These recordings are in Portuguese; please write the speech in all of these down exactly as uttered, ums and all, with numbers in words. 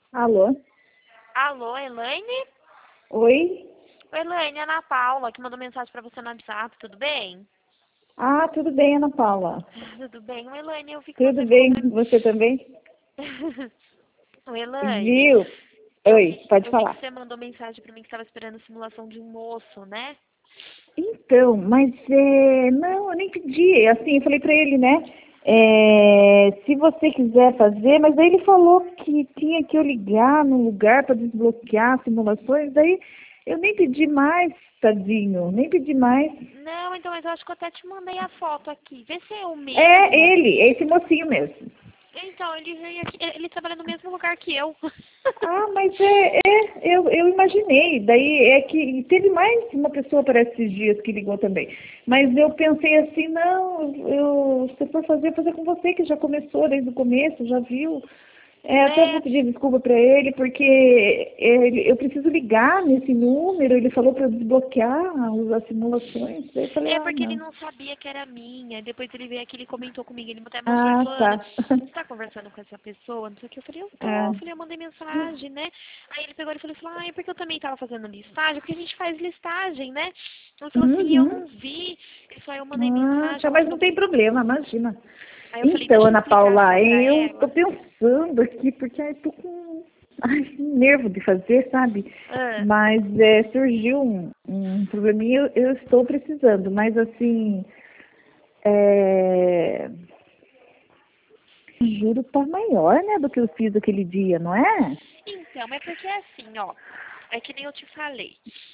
Alô? Alô, Elaine? Oi? Oi, Elaine, é a Ana Paula, que mandou mensagem pra você no WhatsApp, tudo bem? Ah, tudo bem, Ana Paula. Tudo bem. Oi, Elaine, eu vi que Tudo você falou bem, pra mim. você também? Oi, Elaine, Viu? eu Oi, vi, pode eu vi que falar. você mandou mensagem pra mim que estava esperando a simulação de um moço, né? Então, mas é, não, eu nem pedi. Assim, eu falei pra ele, né? é, se você quiser fazer, mas aí ele falou que tinha que eu ligar num lugar para desbloquear simulações, daí eu nem pedi mais, tadinho, nem pedi mais. Não, então, mas eu acho que eu até te mandei a foto aqui. Vê se é o É mesmo. ele, é esse mocinho mesmo. Então, ele veio aqui, ele trabalha no mesmo lugar que eu. Ah, mas é, é eu, eu imaginei. Daí é que teve mais uma pessoa para esses dias que ligou também. Mas eu pensei assim, não, eu, se for fazer, fazer com você, que já começou desde o começo, já viu. É, até É, vou pedir desculpa para ele, porque ele, eu preciso ligar nesse número, ele falou para eu desbloquear as as simulações. Daí eu falei, É ah, porque ele não. não sabia que era minha. Depois ele veio aqui, ele comentou comigo, ele até mostrou, ele Ah, falou, Ana, tá. você tá conversando com essa pessoa? Não sei o que. Eu falei, eu tô. Ah, Eu falei, eu mandei mensagem, né? Aí ele pegou e falou, falou, ah, é porque eu também tava fazendo listagem, porque a gente faz listagem, né? Ele falou assim, eu uhum. não vi. Ele falou, aí eu mandei Ah, mensagem, tá, ela mas não falou tem que... problema, imagina. Aí eu falei, Então, deixa eu Ana explicar Paula, assim pra eu estou ela. pensando aqui, porque eu estou com ai, um nervo de fazer, sabe? Ah, Mas é, surgiu um, um probleminha, eu, eu estou precisando, mas assim, é, o juro tá maior, né, do que eu fiz aquele dia, não é? então, é porque é assim, ó. É que nem eu te falei.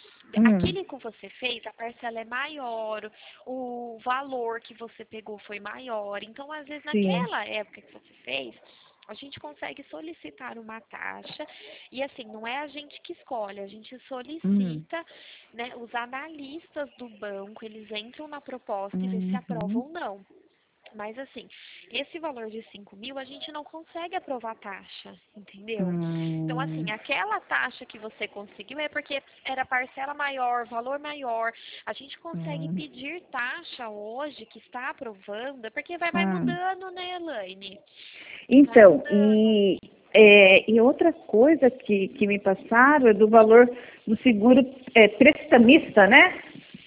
Hum, Aquilo que você fez, a parcela é maior, o valor que você pegou foi maior. Então, às vezes, sim. naquela época que você fez, a gente consegue solicitar uma taxa e, assim, não é a gente que escolhe, a gente Hum, solicita, né, os analistas do banco, eles entram na proposta e vê se aprovam uhum, ou não. Mas assim, esse valor de cinco mil a gente não consegue aprovar a taxa, entendeu? Então assim, hum, aquela taxa que você conseguiu é porque era parcela maior, valor maior. A gente consegue hum, pedir taxa hoje que está aprovando, é porque vai, vai hum. mudando, né, Elaine? Vai Então, mudando. e, é, e outra coisa que, que me passaram é do valor do seguro é, prestamista, né?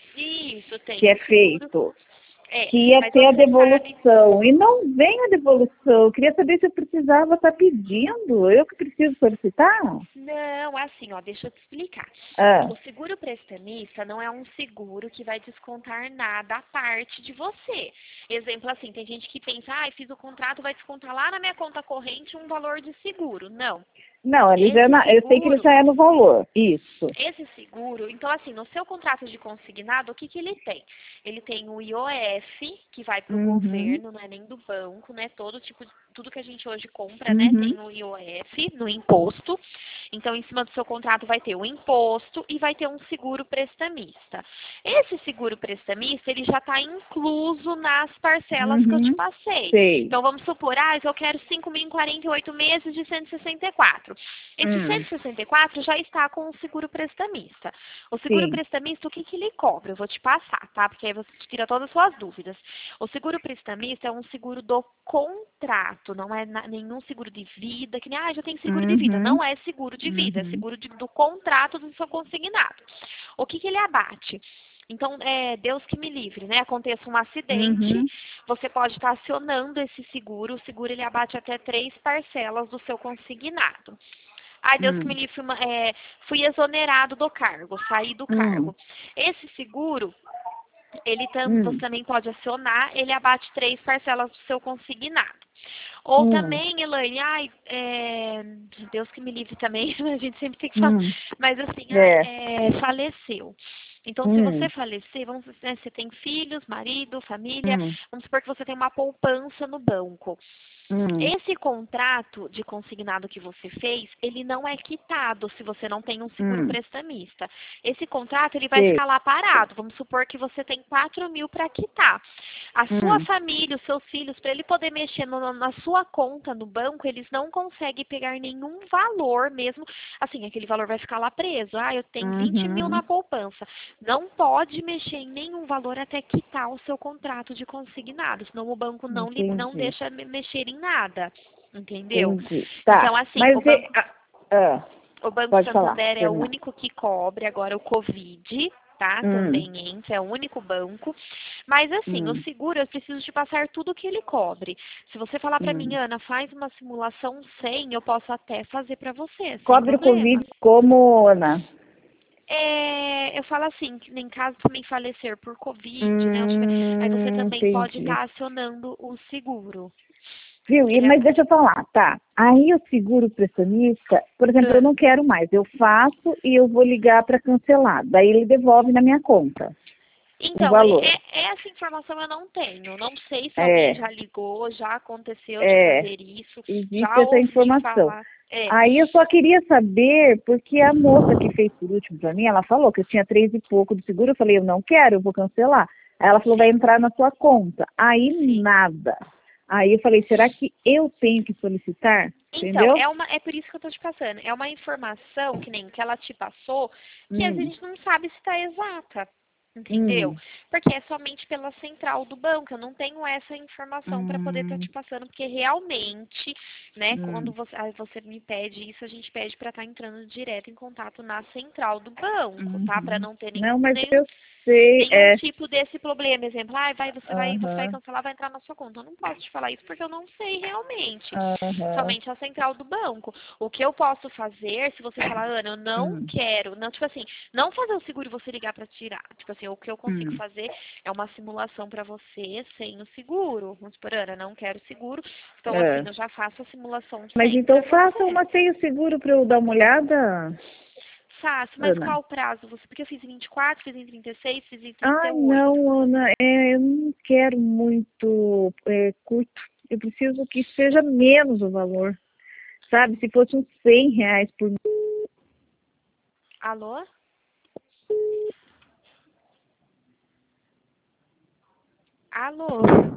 Isso, Que tem é o seguro. feito, É, que ia mas ter a você sabe. devolução. E não vem a devolução. Eu queria saber se eu precisava estar pedindo. Eu que preciso solicitar? Não, assim, ó, deixa eu te explicar. Ah, O seguro prestamista não é um seguro que vai descontar nada à parte de você. Exemplo assim, tem gente que pensa, ah, fiz o contrato, vai descontar lá na minha conta corrente um valor de seguro. Não. não, ele já é Esse na- eu sei que ele seguro já é no valor. Isso. esse seguro, então assim, no seu contrato de consignado, o que que ele tem? Ele tem o I O F, que vai para o Uhum, governo, não é nem do banco, né? Todo tipo de, tudo que a gente hoje compra, né, uhum, tem o I O F no imposto. Então, em cima do seu contrato vai ter o imposto e vai ter um seguro prestamista. Esse seguro prestamista, ele já está incluso nas parcelas que eu te uhum. passei. Sei. Então, vamos supor, ah, eu quero cinco mil em quarenta e oito meses de cento e sessenta e quatro. Esse Hum, cento e sessenta e quatro já está com o seguro prestamista. O seguro sim. prestamista, o que, que ele cobra? Eu vou te passar, tá? Porque aí você tira todas as suas dúvidas. O seguro prestamista é um seguro do contrato, não é na- nenhum seguro de vida, que nem, ah, já tem seguro de vida. Uhum, Não é seguro de vida, é uhum, seguro de- do contrato do seu consignado. O que, que ele abate? Então, é, Deus que me livre, né? Aconteça um acidente, uhum, você pode estar acionando esse seguro. O seguro ele abate até três parcelas do seu consignado. Ai, Deus que me hum, livre, fui, uma- é, fui exonerado do cargo, saí do hum, cargo. Esse seguro, ele tam, você hum, também pode acionar, ele abate três parcelas do seu consignado. Ou hum, também, Elaine, ai, é, Deus que me livre também, a gente sempre tem que falar, hum. mas assim, ai, É. é, faleceu. Então, se você Hum, falecer, vamos, né, você tem filhos, marido, família, hum, vamos supor que você tem uma poupança no banco. hum, Esse contrato de consignado que você fez, ele não é quitado se você não tem um seguro hum. prestamista. Esse contrato, ele vai Sei. ficar lá parado. Vamos supor que você tem quatro mil para quitar. A sua Hum, família, os seus filhos, para ele poder mexer no- na sua conta no banco, eles não conseguem pegar nenhum valor mesmo. Assim, aquele valor vai ficar lá preso. Ah, eu tenho vinte mil na uhum. poupança. Não pode mexer em nenhum valor até quitar o seu contrato de consignado, senão o banco não, lhe, não Entendi, deixa me- mexer em nada. Entendeu? entendi. Tá, Então, assim, mas o e- banco. a- Ah, O Banco pode falar. Santander é o termina. único que cobre agora o Covid, tá? Hum. Também entra, é o único banco. Mas assim, Hum. o seguro eu preciso te passar tudo que ele cobre. Se você falar pra Hum. mim, Ana, faz uma simulação sem, eu posso até fazer pra você, sem Cobre o problema. Covid como, Ana? É, eu falo assim, que em caso também falecer por Covid, né? eu tiver- Aí você Hum, também pode entendi. estar acionando o seguro. Viu? E, Ele mas é- deixa eu falar, tá? Aí o seguro prestamista, por exemplo, eu Ah, não quero mais. Eu faço e eu vou ligar para cancelar. Daí ele devolve na minha conta o Então, e- valor. é- essa informação eu não tenho. Não sei se alguém É, já ligou, já aconteceu de é, fazer isso, existe já essa ouvi informação. falar. É. Aí eu só queria saber, porque a moça que fez por último para mim, ela falou que eu tinha três e pouco do seguro. Eu falei, eu não quero, eu vou cancelar. Aí ela falou, vai entrar na sua conta. Aí Sim. nada. Aí eu falei, será que eu tenho que solicitar? Então, Entendeu? é, uma, é por isso que eu tô te passando. É uma informação, que nem que ela te passou, que às vezes a Hum, gente não sabe se está exata. Entendeu? hum, Porque é somente pela central do banco. Eu não tenho essa informação para poder estar te hum, passando, porque realmente, né, quando hum. você, aí você me pede isso, a gente pede para estar entrando direto em contato na central do banco, tá? Para Uhum. não ter Não, nenhum, mas nenhum eu sei, nenhum é. tipo desse problema. Exemplo, ah, vai, você vai, você vai Aham, cancelar, vai entrar na sua conta. Eu não posso te falar isso porque eu não sei realmente. aham. Somente a central do banco. O que eu posso fazer, se você falar, Ana, eu não Hum, quero, não, tipo assim, não fazer o seguro e você ligar para tirar. Tipo assim, o que eu consigo hum. fazer é uma simulação para você sem o seguro. Vamos supor, Ana, não quero seguro. Então, assim, É. eu já faço a simulação Mas sem então para faça você. uma sem o seguro para eu dar uma olhada, Faço, mas Ana. qual o prazo? Você, porque eu fiz em vinte e quatro, fiz em trinta e seis, fiz em trinta e Ai, oito. não, Ana, é, eu não quero muito é, curto. Eu preciso que seja menos o valor, sabe? Se fosse uns cem reais por mês. Alô? Alô?